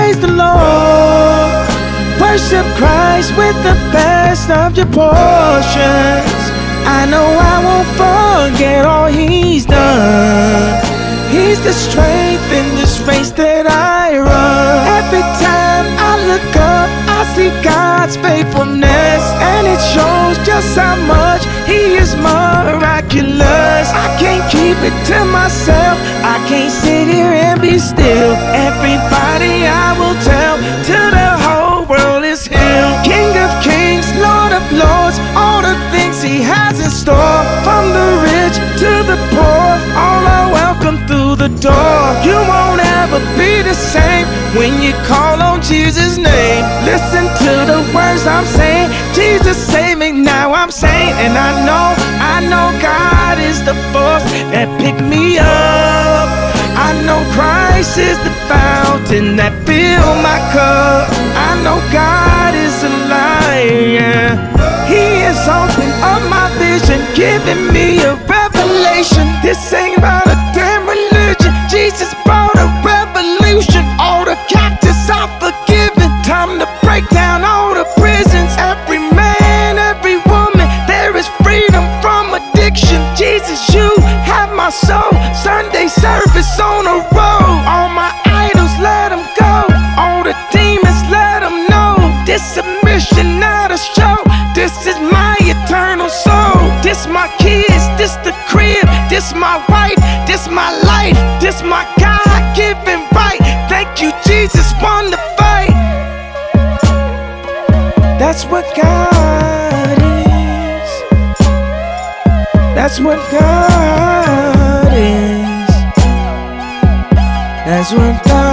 praise the Lord. Worship Christ with the best of your portions. I know I won't forget all He's done. He's the strength in this race that I run. Every time I look up, I see God's faithfulness, and it shows just how much He is miraculous. I can't keep it to myself, I can't sit here and be still. Everybody I will tell, till the whole world is healed. King of kings, Lord of lords, all the things He has in store. From the rich to the poor, all are welcome through the door. You won't ever be the same when you call on Jesus' name. Listen to the words I'm saying. Jesus save me, now I'm saying. And I know God is the force that picked me up. I know Christ is the fountain that filled my cup. I know God is alive, yeah. He has opened up my vision, giving me a revelation. This ain't about a damn religion. Jesus brought a revolution. All the captives are forgiven. Time to break down all the prisons. Every man, every woman, there is freedom from addiction. Jesus, you have my soul. Sunday service on the road. All my idols, let them go. All the demons, let them know. This submission, not a show. This is my eternal soul. This my kids, this the crib. This my wife, this my life. This my God-given right. Thank you, Jesus, won the fight. That's what God is. That's what God is. That's what God